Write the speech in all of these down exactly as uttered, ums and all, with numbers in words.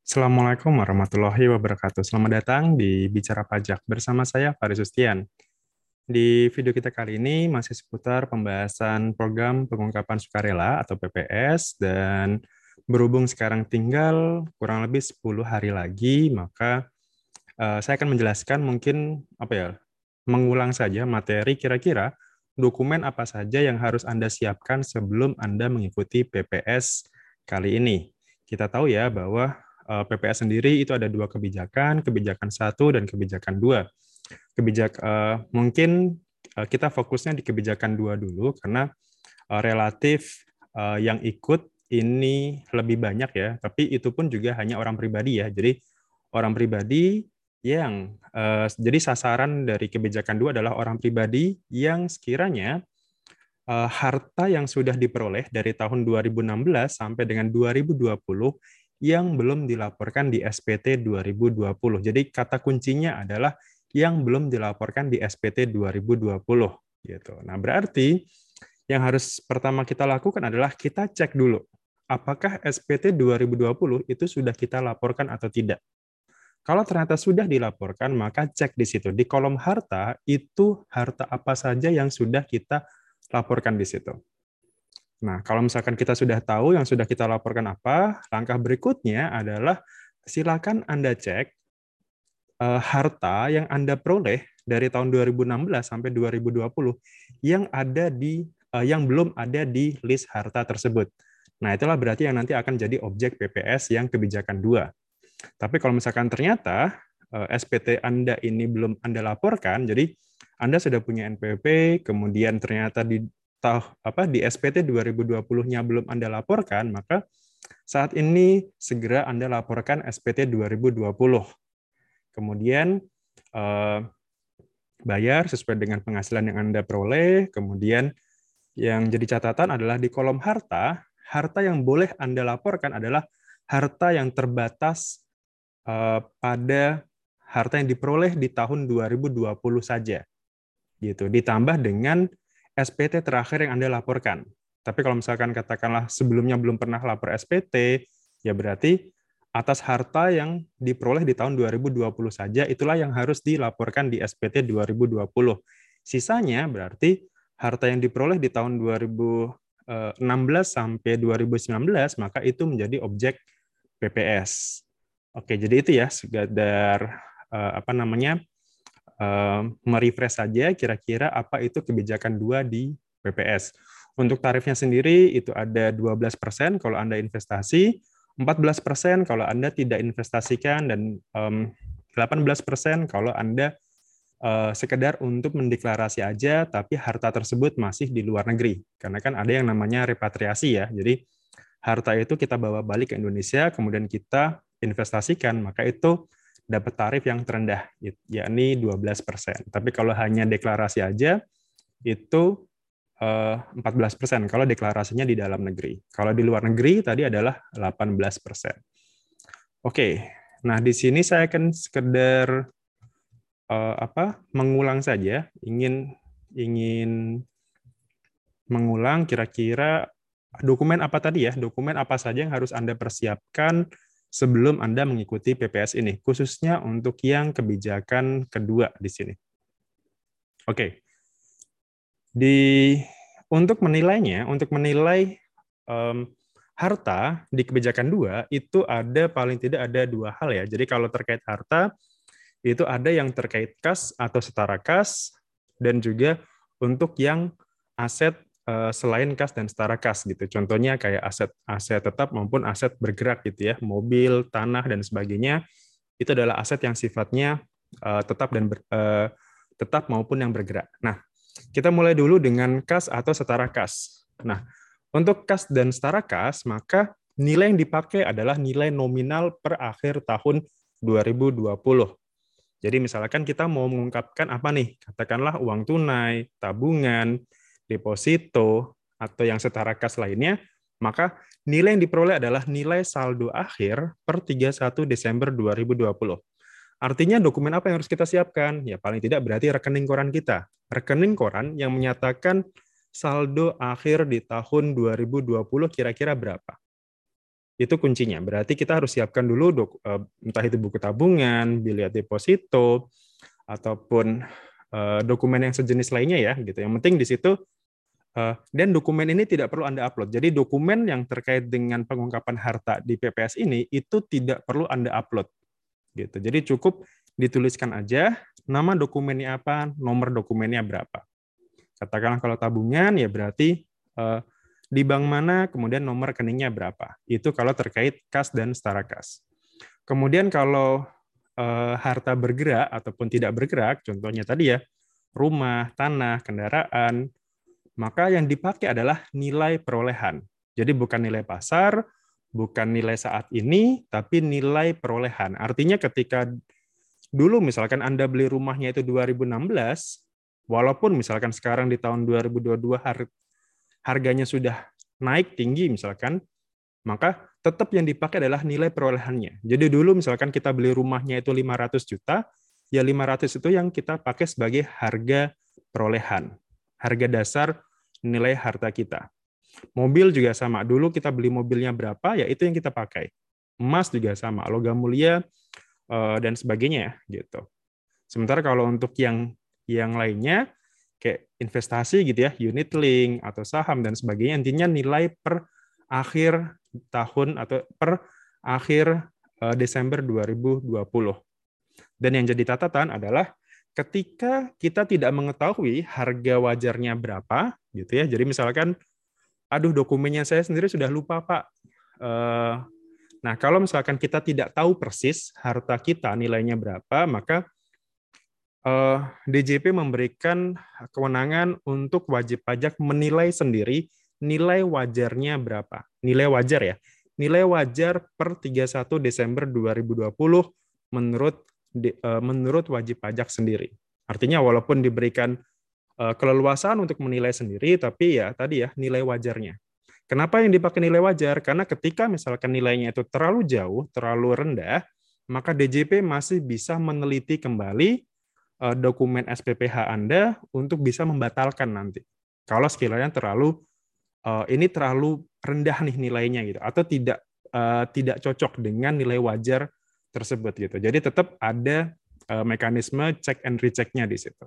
Assalamualaikum warahmatullahi wabarakatuh. Selamat datang di Bicara Pajak bersama saya Faris Sustian. Di video kita kali ini masih seputar pembahasan program pengungkapan sukarela atau P P S, dan berhubung sekarang tinggal kurang lebih sepuluh hari lagi, maka eh, saya akan menjelaskan mungkin apa ya, mengulang saja materi kira-kira dokumen apa saja yang harus Anda siapkan sebelum Anda mengikuti P P S kali ini. Kita tahu ya bahwa eh, P P S sendiri itu ada dua kebijakan, kebijakan satu dan kebijakan dua. Kebijak eh, mungkin eh, kita fokusnya di kebijakan dua dulu karena eh, relatif eh, yang ikut ini lebih banyak ya, tapi itu pun juga hanya orang pribadi ya. Jadi orang pribadi yang eh, jadi sasaran dari kebijakan dua adalah orang pribadi yang sekiranya eh, harta yang sudah diperoleh dari tahun dua ribu enam belas sampai dengan dua ribu dua puluh yang belum dilaporkan di S P T dua ribu dua puluh. Jadi kata kuncinya adalah yang belum dilaporkan di S P T dua ribu dua puluh gitu. Nah, berarti yang harus pertama kita lakukan adalah kita cek dulu apakah S P T dua ribu dua puluh itu sudah kita laporkan atau tidak. Kalau ternyata sudah dilaporkan, maka cek di situ. Di kolom harta, itu harta apa saja yang sudah kita laporkan di situ. Nah, kalau misalkan kita sudah tahu yang sudah kita laporkan apa, langkah berikutnya adalah silakan Anda cek eh, harta yang Anda peroleh dari tahun dua ribu enam belas sampai dua ribu dua puluh yang ada di eh, yang belum ada di list harta tersebut. Nah, itulah berarti yang nanti akan jadi objek P P S yang kebijakan dua. Tapi kalau misalkan ternyata eh, S P T Anda ini belum Anda laporkan, jadi Anda sudah punya N P W P, kemudian ternyata di tahu apa di S P T dua ribu dua puluh-nya belum Anda laporkan, maka saat ini segera Anda laporkan S P T dua ribu dua puluh. Kemudian eh, bayar sesuai dengan penghasilan yang Anda peroleh, kemudian yang jadi catatan adalah di kolom harta, harta yang boleh Anda laporkan adalah harta yang terbatas eh, pada harta yang diperoleh di tahun dua ribu dua puluh saja, gitu. Ditambah dengan S P T terakhir yang Anda laporkan. Tapi kalau misalkan katakanlah sebelumnya belum pernah lapor S P T, ya berarti atas harta yang diperoleh di tahun dua ribu dua puluh saja, itulah yang harus dilaporkan di S P T dua ribu dua puluh. Sisanya berarti harta yang diperoleh di tahun dua ribu enam belas sampai dua ribu sembilan belas, maka itu menjadi objek P P S. Oke, jadi itu ya sekedar uh, apa namanya uh, merefresh saja kira-kira apa itu kebijakan dua di P P S. Untuk tarifnya sendiri itu ada dua belas persen kalau Anda investasi, empat belas persen kalau Anda tidak investasikan, dan um, delapan belas persen kalau Anda uh, sekedar untuk mendeklarasi aja tapi harta tersebut masih di luar negeri. Karena kan ada yang namanya repatriasi ya. Jadi harta itu kita bawa balik ke Indonesia, kemudian kita investasikan, maka itu dapat tarif yang terendah, yakni dua belas persen. Tapi kalau hanya deklarasi aja, itu eh, empat belas persen kalau deklarasinya di dalam negeri. Kalau di luar negeri tadi adalah delapan belas persen. Oke, nah di sini saya akan sekedar eh, apa mengulang saja, ingin ingin mengulang kira-kira dokumen apa tadi ya, dokumen apa saja yang harus Anda persiapkan sebelum Anda mengikuti P P S ini, khususnya untuk yang kebijakan kedua di sini. Oke, di untuk menilainya, untuk menilai um, harta di kebijakan dua itu ada paling tidak ada dua hal ya. Jadi kalau terkait harta itu ada yang terkait kas atau setara kas, dan juga untuk yang aset eh, selain kas dan setara kas gitu. Contohnya kayak aset aset tetap maupun aset bergerak gitu ya, mobil, tanah dan sebagainya. Itu adalah aset yang sifatnya eh, tetap dan ber, eh, tetap maupun yang bergerak. Nah, kita mulai dulu dengan kas atau setara kas. Nah, untuk kas dan setara kas, maka nilai yang dipakai adalah nilai nominal per akhir tahun dua ribu dua puluh. Jadi misalkan kita mau mengungkapkan apa nih? Katakanlah uang tunai, tabungan, deposito, atau yang setara kas lainnya, maka nilai yang diperoleh adalah nilai saldo akhir per tiga puluh satu Desember dua ribu dua puluh. Artinya dokumen apa yang harus kita siapkan? Ya paling tidak berarti rekening koran kita. Rekening koran yang menyatakan saldo akhir di tahun dua ribu dua puluh kira-kira berapa. Itu kuncinya. Berarti kita harus siapkan dulu dok, uh, entah itu buku tabungan, bilet deposito, ataupun uh, dokumen yang sejenis lainnya ya gitu. Yang penting di situ uh, dan dokumen ini tidak perlu Anda upload. Jadi dokumen yang terkait dengan pengungkapan harta di P P S ini itu tidak perlu Anda upload gitu. Jadi cukup dituliskan aja nama dokumennya apa, nomor dokumennya berapa. Katakanlah kalau tabungan ya berarti uh, di bank mana, kemudian nomor rekeningnya berapa. Itu kalau terkait kas dan setara kas. Kemudian kalau uh, harta bergerak ataupun tidak bergerak, contohnya tadi ya, rumah, tanah, kendaraan, maka yang dipakai adalah nilai perolehan. Jadi bukan nilai pasar, bukan nilai saat ini, tapi nilai perolehan. Artinya ketika dulu misalkan Anda beli rumahnya itu dua ribu enam belas, walaupun misalkan sekarang di tahun dua ribu dua puluh dua harganya sudah naik tinggi misalkan, maka tetap yang dipakai adalah nilai perolehannya. Jadi dulu misalkan kita beli rumahnya itu lima ratus juta, ya lima ratus itu yang kita pakai sebagai harga perolehan. Harga dasar nilai harta kita. Mobil juga sama. Dulu kita beli mobilnya berapa, ya itu yang kita pakai. Emas juga sama, logam mulia dan sebagainya gitu. Sementara kalau untuk yang yang lainnya kayak investasi gitu ya, unit link atau saham dan sebagainya, intinya nilai per akhir tahun atau per akhir Desember dua ribu dua puluh. Dan yang jadi catatan adalah ketika kita tidak mengetahui harga wajarnya berapa gitu ya. Jadi misalkan aduh dokumennya saya sendiri sudah lupa Pak. Nah, kalau misalkan kita tidak tahu persis harta kita nilainya berapa, maka D J P memberikan kewenangan untuk wajib pajak menilai sendiri nilai wajarnya berapa. Nilai wajar ya. Nilai wajar per tiga puluh satu Desember dua ribu dua puluh menurut menurut wajib pajak sendiri. Artinya walaupun diberikan keleluasaan untuk menilai sendiri, tapi ya tadi ya nilai wajarnya. Kenapa yang dipakai nilai wajar? Karena ketika misalkan nilainya itu terlalu jauh, terlalu rendah, maka D J P masih bisa meneliti kembali dokumen S P P H Anda untuk bisa membatalkan nanti. Kalau sekiranya terlalu ini terlalu rendah nih nilainya gitu, atau tidak tidak cocok dengan nilai wajar tersebut gitu. Jadi tetap ada mekanisme check and recheck-nya di situ.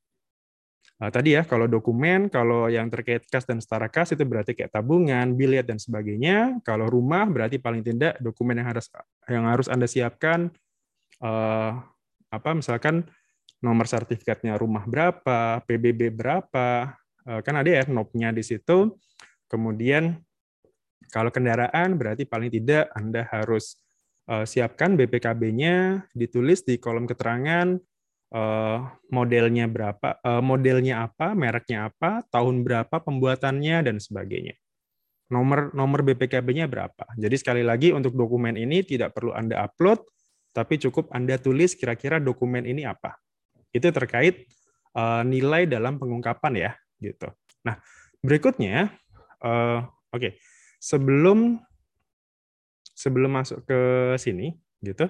Nah, tadi ya, kalau dokumen, kalau yang terkait kas dan setara kas itu berarti kayak tabungan, bilet dan sebagainya. Kalau rumah berarti paling tidak dokumen yang harus yang harus Anda siapkan eh, apa misalkan nomor sertifikatnya rumah berapa, P B B berapa, eh, kan ada ya N O P-nya di situ. Kemudian kalau kendaraan berarti paling tidak Anda harus eh, siapkan B P K B-nya, ditulis di kolom keterangan modelnya berapa, modelnya apa, mereknya apa, tahun berapa pembuatannya dan sebagainya. Nomor nomor B P K B-nya berapa. Jadi sekali lagi untuk dokumen ini tidak perlu Anda upload, tapi cukup Anda tulis kira-kira dokumen ini apa. Itu terkait nilai dalam pengungkapan ya, gitu. Nah, berikutnya oke, okay, sebelum sebelum masuk ke sini gitu.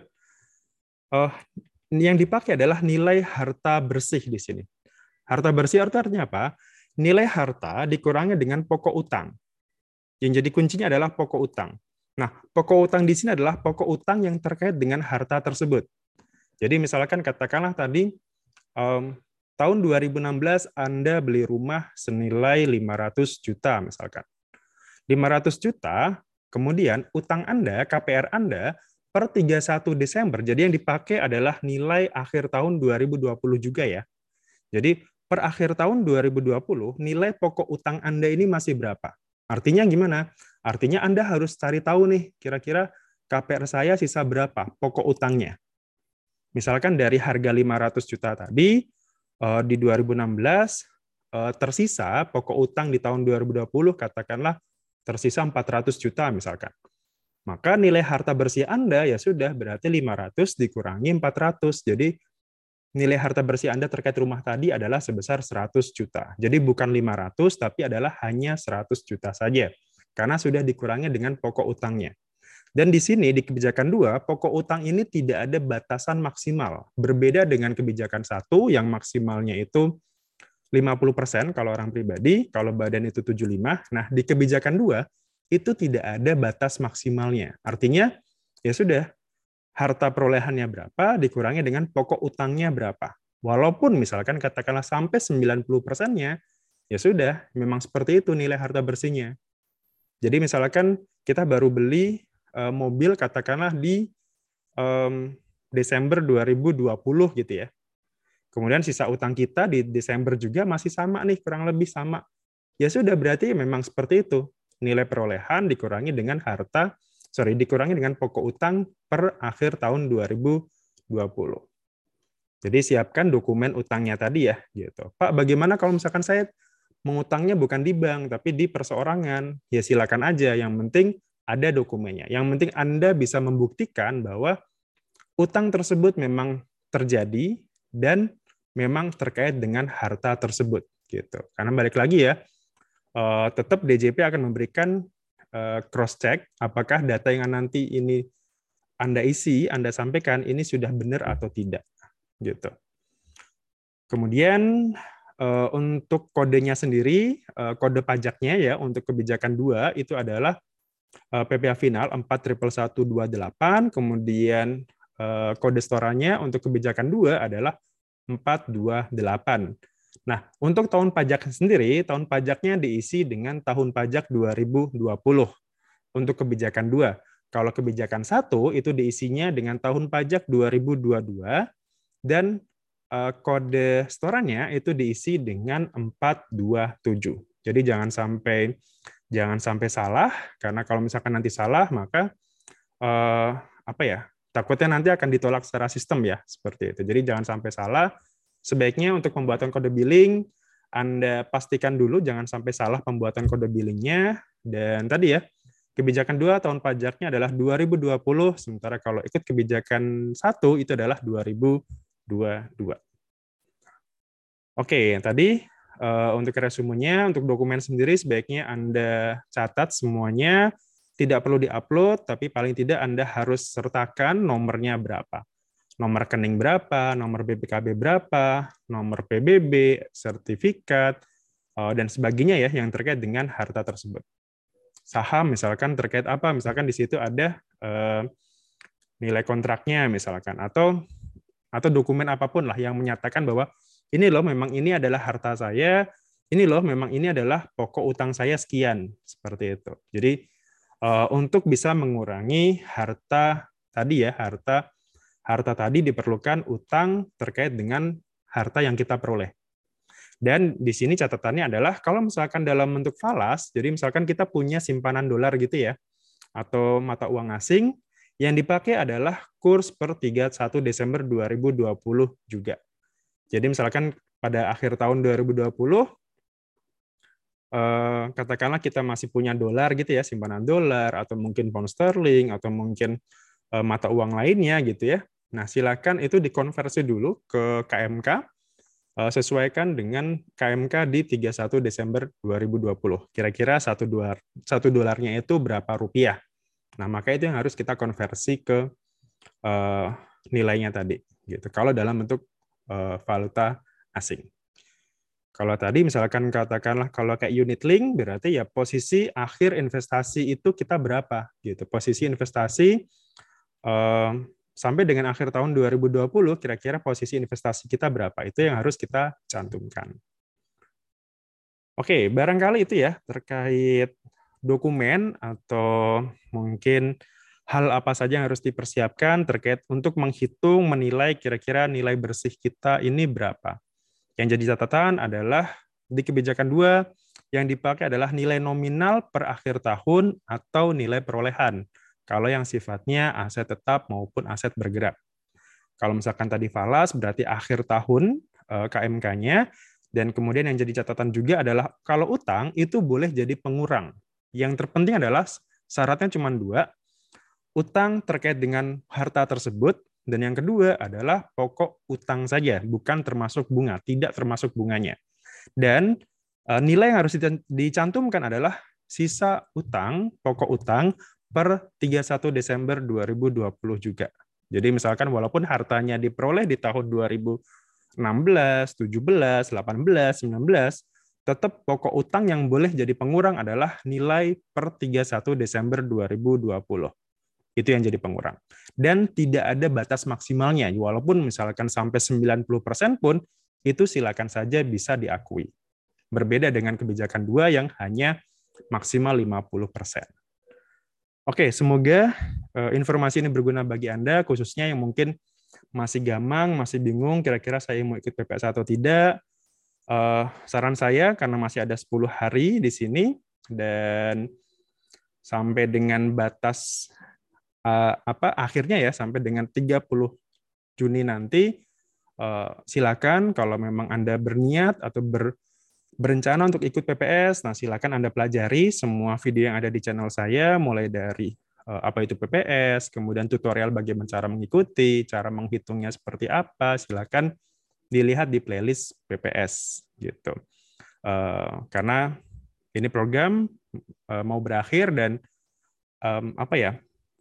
Uh, yang dipakai adalah nilai harta bersih di sini. Harta bersih artinya apa? Nilai harta dikurangi dengan pokok utang. Yang jadi kuncinya adalah pokok utang. Nah, pokok utang di sini adalah pokok utang yang terkait dengan harta tersebut. Jadi misalkan katakanlah tadi um, tahun dua ribu enam belas Anda beli rumah senilai lima ratus juta misalkan. lima ratus juta, kemudian utang Anda, K P R Anda per tiga puluh satu Desember, jadi yang dipakai adalah nilai akhir tahun dua ribu dua puluh juga ya. Jadi per akhir tahun dua ribu dua puluh, nilai pokok utang Anda ini masih berapa? Artinya gimana? Artinya Anda harus cari tahu nih, kira-kira K P R saya sisa berapa pokok utangnya. Misalkan dari harga lima ratus juta tadi, di dua ribu enam belas, tersisa pokok utang di tahun dua ribu dua puluh, katakanlah tersisa empat ratus juta misalkan. Maka nilai harta bersih Anda ya sudah berarti lima ratus dikurangi empat ratus. Jadi nilai harta bersih Anda terkait rumah tadi adalah sebesar seratus juta. Jadi bukan lima ratus tapi adalah hanya seratus juta saja. Karena sudah dikurangi dengan pokok utangnya. Dan di sini di kebijakan dua, pokok utang ini tidak ada batasan maksimal. Berbeda dengan kebijakan satu yang maksimalnya itu lima puluh persen kalau orang pribadi, kalau badan itu tujuh puluh lima. Nah, di kebijakan dua itu tidak ada batas maksimalnya. Artinya, ya sudah, harta perolehannya berapa dikurangi dengan pokok utangnya berapa. Walaupun misalkan katakanlah sampai sembilan puluh persen-nya, ya sudah, memang seperti itu nilai harta bersihnya. Jadi misalkan kita baru beli uh, mobil katakanlah di um, Desember dua ribu dua puluh gitu ya. Kemudian sisa utang kita di Desember juga masih sama nih, kurang lebih sama. Ya sudah, berarti memang seperti itu. Nilai perolehan dikurangi dengan harta, sorry, dikurangi dengan pokok utang per akhir tahun dua ribu dua puluh. Jadi siapkan dokumen utangnya tadi ya, gitu. Pak, bagaimana kalau misalkan saya mengutangnya bukan di bank, tapi di perseorangan? Ya silakan aja, yang penting ada dokumennya. Yang penting Anda bisa membuktikan bahwa utang tersebut memang terjadi dan memang terkait dengan harta tersebut gitu. Karena balik lagi ya, uh, tetap D J P akan memberikan uh, cross check apakah data yang nanti ini Anda isi, Anda sampaikan ini sudah benar atau tidak gitu. Kemudian uh, untuk kodenya sendiri, uh, kode pajaknya ya untuk kebijakan dua itu adalah uh, P P A final empat satu satu dua delapan, kemudian uh, kode storanya untuk kebijakan dua adalah empat dua delapan. Nah, untuk tahun pajak sendiri, tahun pajaknya diisi dengan tahun pajak dua ribu dua puluh untuk kebijakan dua. Kalau kebijakan satu itu diisinya dengan tahun pajak dua ribu dua puluh dua dan uh, kode storannya itu diisi dengan empat dua tujuh. Jadi jangan sampai jangan sampai salah, karena kalau misalkan nanti salah maka uh, apa ya? Takutnya nanti akan ditolak secara sistem ya, seperti itu. Jadi jangan sampai salah. Sebaiknya untuk pembuatan kode billing, Anda pastikan dulu jangan sampai salah pembuatan kode billingnya. Dan tadi ya, kebijakan dua tahun pajaknya adalah dua ribu dua puluh, sementara kalau ikut kebijakan satu itu adalah dua ribu dua puluh dua. Oke, tadi uh, untuk resumenya, untuk dokumen sendiri sebaiknya Anda catat semuanya. Tidak perlu diupload, tapi paling tidak Anda harus sertakan nomornya berapa. Nomor rekening berapa, nomor B P K B berapa, nomor P B B, sertifikat, dan sebagainya ya yang terkait dengan harta tersebut. Saham misalkan terkait apa? Misalkan di situ ada eh, nilai kontraknya misalkan, atau atau dokumen apapun lah yang menyatakan bahwa ini loh memang ini adalah harta saya, ini loh memang ini adalah pokok utang saya sekian, seperti itu. Jadi Uh, untuk bisa mengurangi harta tadi ya, harta harta tadi diperlukan utang terkait dengan harta yang kita peroleh. Dan di sini catatannya adalah kalau misalkan dalam bentuk falas, jadi misalkan kita punya simpanan dolar gitu ya, atau mata uang asing, yang dipakai adalah kurs per tiga puluh satu Desember dua ribu dua puluh juga. Jadi misalkan pada akhir tahun dua ribu dua puluh, Uh, katakanlah kita masih punya dolar gitu ya, simpanan dolar, atau mungkin pound sterling, atau mungkin uh, mata uang lainnya gitu ya. Nah, silakan itu dikonversi dulu ke K M K, uh, sesuaikan dengan K M K di tiga puluh satu Desember dua ribu dua puluh. Kira-kira satu dolar, satu dolarnya itu berapa rupiah. Nah, maka itu yang harus kita konversi ke uh, nilainya tadi. Gitu. Kalau dalam bentuk uh, valuta asing. Kalau tadi misalkan katakanlah kalau kayak unit link, berarti ya posisi akhir investasi itu kita berapa gitu. Posisi investasi eh, sampai dengan akhir tahun dua ribu dua puluh, kira-kira posisi investasi kita berapa, itu yang harus kita cantumkan. Oke, barangkali itu ya terkait dokumen atau mungkin hal apa saja yang harus dipersiapkan terkait untuk menghitung, menilai kira-kira nilai bersih kita ini berapa. Yang jadi catatan adalah di kebijakan dua yang dipakai adalah nilai nominal per akhir tahun atau nilai perolehan. Kalau yang sifatnya aset tetap maupun aset bergerak. Kalau misalkan tadi falas berarti akhir tahun K M K-nya, dan kemudian yang jadi catatan juga adalah kalau utang itu boleh jadi pengurang. Yang terpenting adalah syaratnya cuma dua, utang terkait dengan harta tersebut. Dan yang kedua adalah pokok utang saja, bukan termasuk bunga, tidak termasuk bunganya. Dan nilai yang harus dicantumkan adalah sisa utang, pokok utang per tiga puluh satu Desember dua ribu dua puluh juga. Jadi misalkan walaupun hartanya diperoleh di tahun dua ribu enam belas, tujuh belas, delapan belas, sembilan belas, tetap pokok utang yang boleh jadi pengurang adalah nilai per tiga puluh satu Desember dua ribu dua puluh. Itu yang jadi pengurang. Dan tidak ada batas maksimalnya. Walaupun misalkan sampai sembilan puluh persen pun, itu silakan saja bisa diakui. Berbeda dengan kebijakan dua yang hanya maksimal lima puluh persen. Oke, semoga uh, informasi ini berguna bagi Anda, khususnya yang mungkin masih gamang, masih bingung kira-kira saya mau ikut P P S atau tidak. Uh, saran saya, karena masih ada sepuluh hari di sini, dan sampai dengan batas uh, apa akhirnya ya, sampai dengan tiga puluh Juni nanti, uh, silakan kalau memang Anda berniat atau ber, berencana untuk ikut P P S, nah silakan Anda pelajari semua video yang ada di channel saya, mulai dari uh, apa itu P P S, kemudian tutorial bagaimana cara mengikuti, cara menghitungnya seperti apa, silakan dilihat di playlist P P S gitu. Uh, karena ini program uh, mau berakhir dan um, apa ya,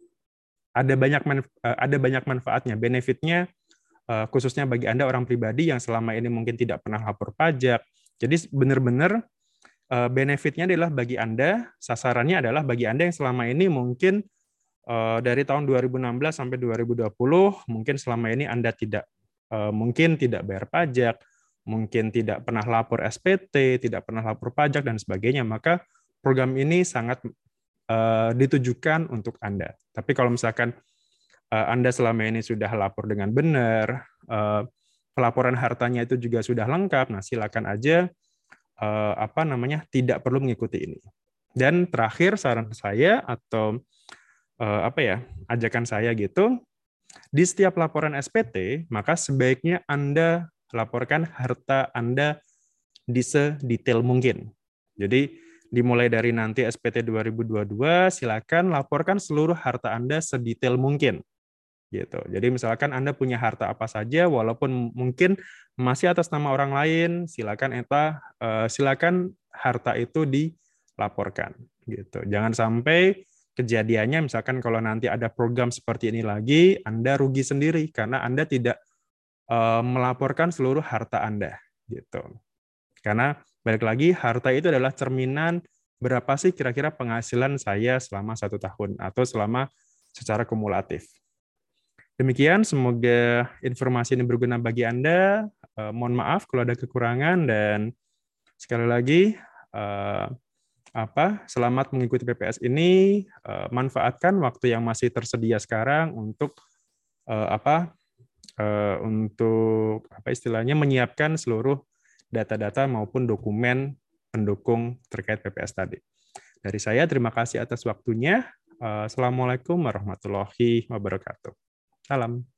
ada banyak manfa- uh, ada banyak manfaatnya, benefitnya uh, khususnya bagi Anda orang pribadi yang selama ini mungkin tidak pernah lapor pajak. Jadi benar-benar uh, benefitnya adalah bagi Anda, sasarannya adalah bagi Anda yang selama ini mungkin uh, dari tahun dua ribu enam belas sampai dua ribu dua puluh mungkin selama ini Anda tidak uh, mungkin tidak bayar pajak, mungkin tidak pernah lapor S P T, tidak pernah lapor pajak dan sebagainya, maka program ini sangat uh, ditujukan untuk Anda. Tapi kalau misalkan uh, Anda selama ini sudah lapor dengan benar, uh, pelaporan hartanya itu juga sudah lengkap, nah silakan aja uh, apa namanya tidak perlu mengikuti ini. Dan terakhir saran saya atau uh, apa ya ajakan saya gitu, di setiap laporan S P T maka sebaiknya Anda laporkan harta Anda di sedetail mungkin. Jadi dimulai dari nanti S P T dua ribu dua puluh dua, silakan laporkan seluruh harta Anda sedetail mungkin. Gitu. Jadi misalkan Anda punya harta apa saja, walaupun mungkin masih atas nama orang lain, silakan eta, uh, silakan harta itu dilaporkan. Gitu. Jangan sampai kejadiannya misalkan kalau nanti ada program seperti ini lagi, Anda rugi sendiri karena Anda tidak uh, melaporkan seluruh harta Anda. Gitu. Karena balik lagi harta itu adalah cerminan berapa sih kira-kira penghasilan saya selama satu tahun atau selama secara kumulatif. Demikian, semoga informasi ini berguna bagi Anda. Eh, mohon maaf kalau ada kekurangan dan sekali lagi eh, apa? Selamat mengikuti P P S ini. Eh, manfaatkan waktu yang masih tersedia sekarang untuk eh, apa? Eh, untuk apa istilahnya menyiapkan seluruh data-data maupun dokumen pendukung terkait P P S tadi. Dari saya terima kasih atas waktunya. Eh, Assalamualaikum warahmatullahi wabarakatuh. Salam.